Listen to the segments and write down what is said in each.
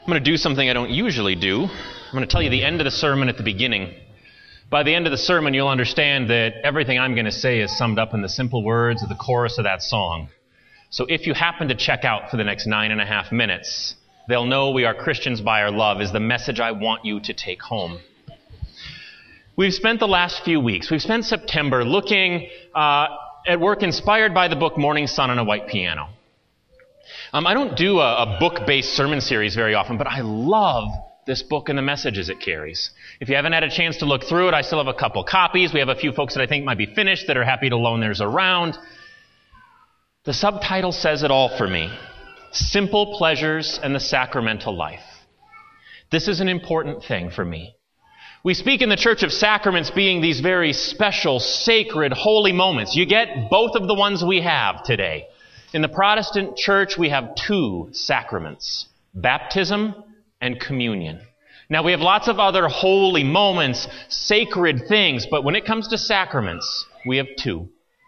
I'm going to do something I don't usually do. I'm going to tell you the end of the sermon at the beginning. By the end of the sermon, you'll understand that everything I'm going to say is summed up in the simple words of the chorus of that song. So if you happen to check out for the next 9.5 minutes, they'll know we are Christians by our love is the message I want you to take home. We've spent the last few weeks, we've spent September looking at work inspired by the book Morning Sun on a White Piano. I don't do a book-based sermon series very often, but I love this book and the messages it carries. If you haven't had a chance to look through it, I still have a couple copies. We have a few folks that I think might be finished that are happy to loan theirs around. The subtitle says it all for me. Simple Pleasures and the Sacramental Life. This is an important thing for me. We speak in the Church of Sacraments being these very special, sacred, holy moments. You get both of the ones we have today. In the Protestant Church, we have two sacraments, baptism and communion. Now, we have lots of other holy moments, sacred things, but when it comes to sacraments, we have two.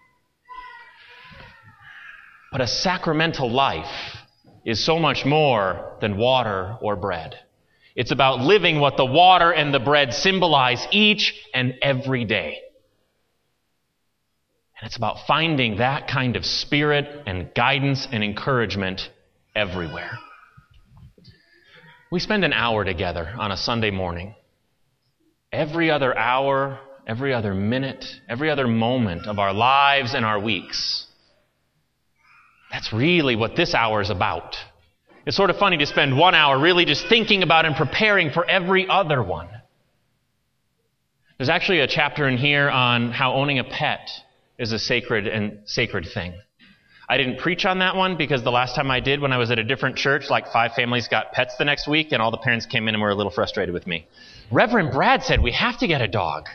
But a sacramental life is so much more than water or bread. It's about living what the water and the bread symbolize each and every day. And it's about finding that kind of spirit and guidance and encouragement everywhere. We spend an hour together on a Sunday morning. Every other hour, every other minute, every other moment of our lives and our weeks. That's really what this hour is about. It's sort of funny to spend 1 hour really just thinking about and preparing for every other one. There's actually a chapter in here on how owning a pet is a sacred thing. I didn't preach on that one because the last time I did, when I was at a different church, like 5 families got pets the next week, and all the parents came in and were a little frustrated with me. Reverend Brad said, we have to get a dog.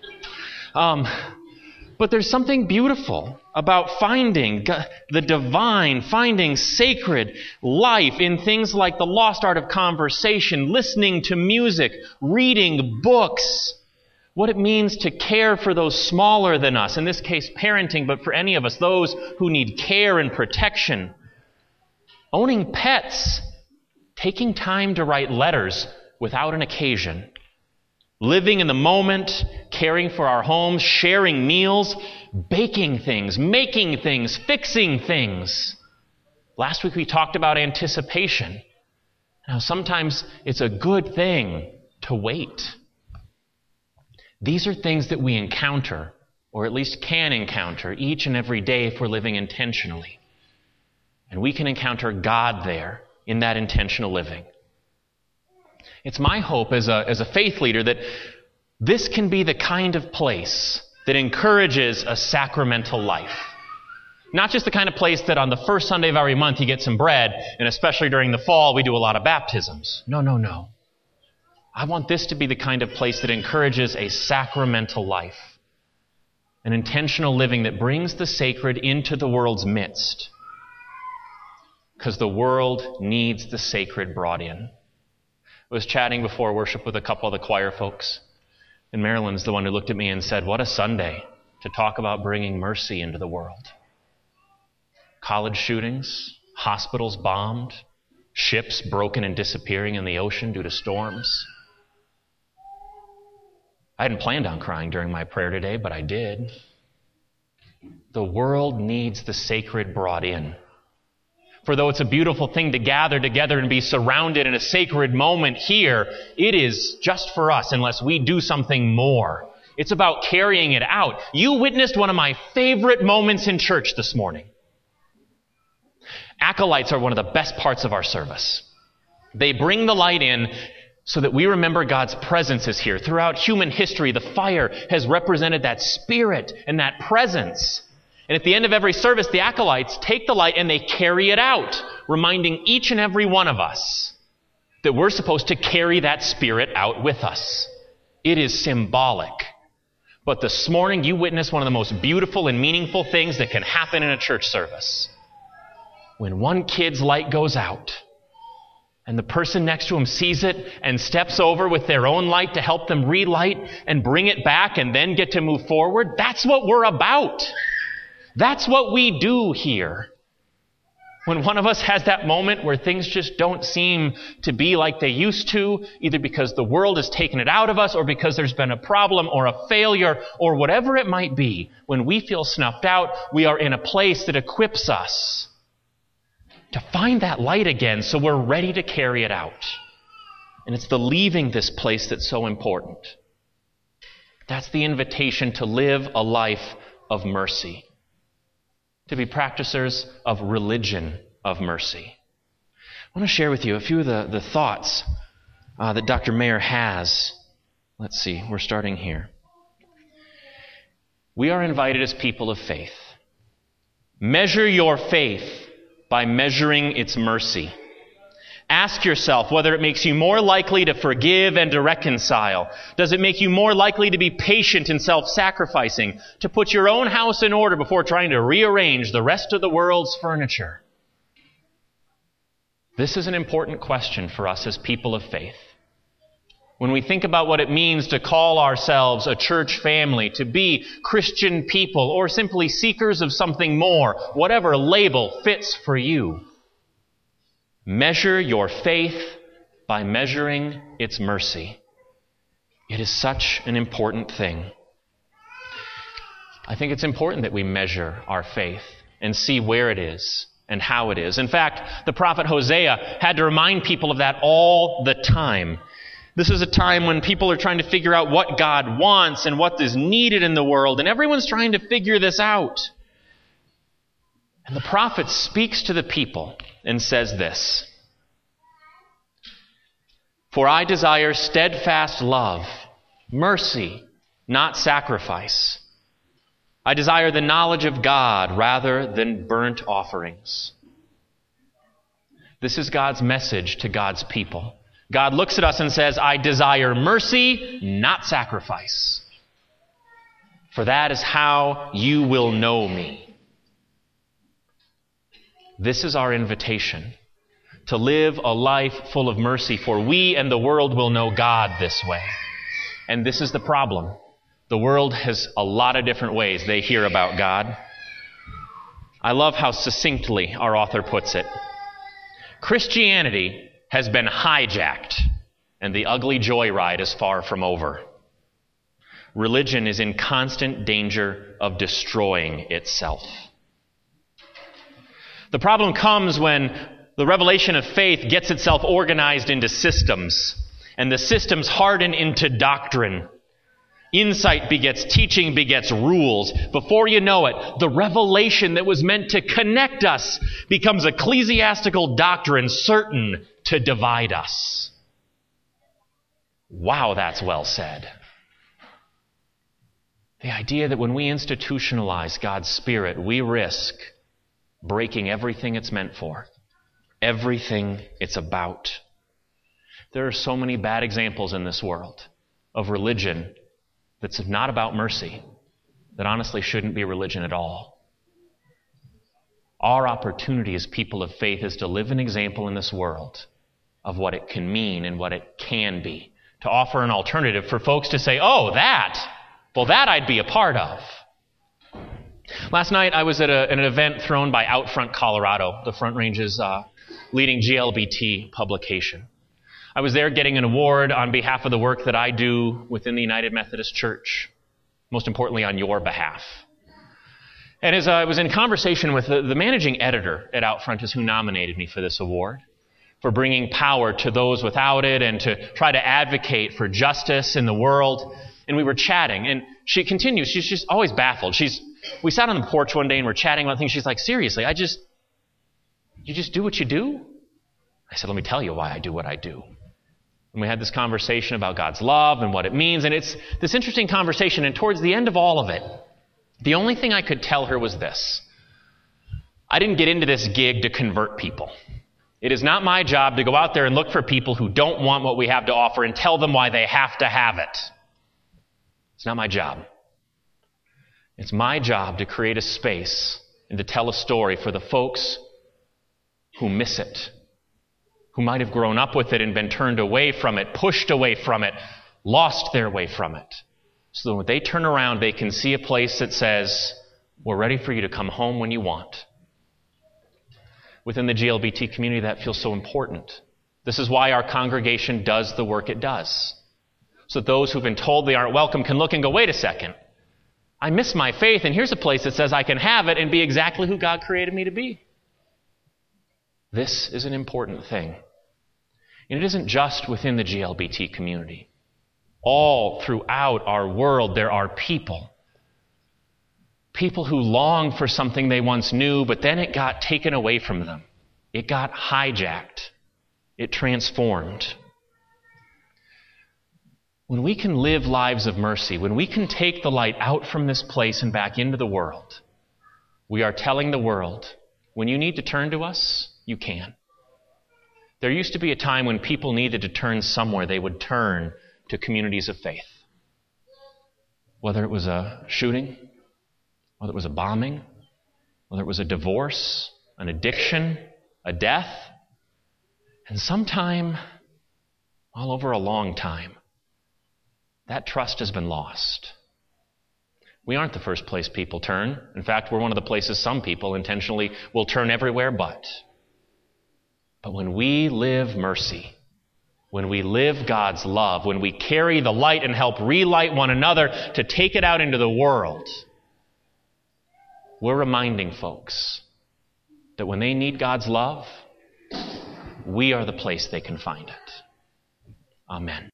But there's something beautiful about finding the divine, finding sacred life in things like the lost art of conversation, listening to music, reading books, what it means to care for those smaller than us, in this case parenting, but for any of us, those who need care and protection. Owning pets, taking time to write letters without an occasion, living in the moment, caring for our homes, sharing meals, baking things, making things, fixing things. Last week we talked about anticipation. Now sometimes it's a good thing to wait. These are things that we encounter, or at least can encounter, each and every day if we're living intentionally. And we can encounter God there in that intentional living. It's my hope as a faith leader that this can be the kind of place that encourages a sacramental life. Not just the kind of place that on the first Sunday of every month you get some bread, and especially during the fall we do a lot of baptisms. No. I want this to be the kind of place that encourages a sacramental life. An intentional living that brings the sacred into the world's midst. Because the world needs the sacred brought in. I was chatting before worship with a couple of the choir folks. And Marilyn's the one who looked at me and said, what a Sunday to talk about bringing mercy into the world. College shootings, hospitals bombed, ships broken and disappearing in the ocean due to storms. I hadn't planned on crying during my prayer today, but I did. The world needs the sacred brought in. For though it's a beautiful thing to gather together and be surrounded in a sacred moment here, it is just for us unless we do something more. It's about carrying it out. You witnessed one of my favorite moments in church this morning. Acolytes are one of the best parts of our service. They bring the light in so that we remember God's presence is here. Throughout human history, the fire has represented that spirit and that presence. And at the end of every service, the acolytes take the light and they carry it out, reminding each and every one of us that we're supposed to carry that spirit out with us. It is symbolic. But this morning, you witnessed one of the most beautiful and meaningful things that can happen in a church service. When one kid's light goes out, and the person next to him sees it and steps over with their own light to help them relight and bring it back and then get to move forward, that's what we're about. That's what we do here. When one of us has that moment where things just don't seem to be like they used to, either because the world has taken it out of us or because there's been a problem or a failure or whatever it might be, when we feel snuffed out, we are in a place that equips us to find that light again so we're ready to carry it out. And it's the leaving this place that's so important. That's the invitation to live a life of mercy, to be practicers of religion of mercy. I want to share with you a few of the thoughts that Dr. Mayer has. Let's see, we're starting here. We are invited as people of faith. Measure your faith by measuring its mercy. Ask yourself whether it makes you more likely to forgive and to reconcile. Does it make you more likely to be patient and self-sacrificing, to put your own house in order before trying to rearrange the rest of the world's furniture? This is an important question for us as people of faith. When we think about what it means to call ourselves a church family, to be Christian people, or simply seekers of something more, whatever label fits for you, measure your faith by measuring its mercy. It is such an important thing. I think it's important that we measure our faith and see where it is and how it is. In fact, the prophet Hosea had to remind people of that all the time. This is a time when people are trying to figure out what God wants and what is needed in the world, and everyone's trying to figure this out. And the prophet speaks to the people and says this: "For I desire steadfast love, mercy, not sacrifice. I desire the knowledge of God rather than burnt offerings." This is God's message to God's people. God looks at us and says, "I desire mercy, not sacrifice. For that is how you will know me." This is our invitation, to live a life full of mercy, for we and the world will know God this way. And this is the problem. The world has a lot of different ways they hear about God. I love how succinctly our author puts it. Christianity has been hijacked, and the ugly joyride is far from over. Religion is in constant danger of destroying itself. The problem comes when the revelation of faith gets itself organized into systems, and the systems harden into doctrine. Insight begets teaching, begets rules. Before you know it, the revelation that was meant to connect us becomes ecclesiastical doctrine certain to divide us. Wow, that's well said. The idea that when we institutionalize God's Spirit, we risk breaking everything it's meant for, everything it's about. There are so many bad examples in this world of religion that's not about mercy, that honestly shouldn't be religion at all. Our opportunity as people of faith is to live an example in this world of what it can mean and what it can be, to offer an alternative for folks to say, "Oh, that I'd be a part of." Last night I was at an event thrown by Outfront Colorado, the Front Range's leading GLBT publication. I was there getting an award on behalf of the work that I do within the United Methodist Church, most importantly on your behalf. And as I was in conversation with the managing editor at Outfront, is who nominated me for this award, for bringing power to those without it and to try to advocate for justice in the world. And we were chatting, and she continues, she's just always baffled. We sat on the porch one day and we're chatting about things. She's like, "Seriously, you just do what you do?" I said, "Let me tell you why I do what I do." And we had this conversation about God's love and what it means, and it's this interesting conversation, and towards the end of all of it, the only thing I could tell her was this: I didn't get into this gig to convert people. It is not my job to go out there and look for people who don't want what we have to offer and tell them why they have to have it. It's not my job. It's my job to create a space and to tell a story for the folks who miss it, who might have grown up with it and been turned away from it, pushed away from it, lost their way from it. So that when they turn around, they can see a place that says, "We're ready for you to come home when you want." within the GLBT community that feels so important. This is why our congregation does the work it does. So that those who've been told they aren't welcome can look and go, wait a second. I miss my faith, and here's a place that says I can have it and be exactly who God created me to be. This is an important thing. And it isn't just within the GLBT community. All throughout our world, there are people who long for something they once knew, but then it got taken away from them. It got hijacked. It transformed. When we can live lives of mercy, when we can take the light out from this place and back into the world, we are telling the world, when you need to turn to us, you can. There used to be a time when people needed to turn somewhere, they would turn to communities of faith. Whether it was a shooting, whether it was a bombing, whether it was a divorce, an addiction, a death, and sometime, all over a long time, that trust has been lost. We aren't the first place people turn. In fact, we're one of the places some people intentionally will turn everywhere but. But when we live mercy, when we live God's love, when we carry the light and help relight one another to take it out into the world, we're reminding folks that when they need God's love, we are the place they can find it. Amen.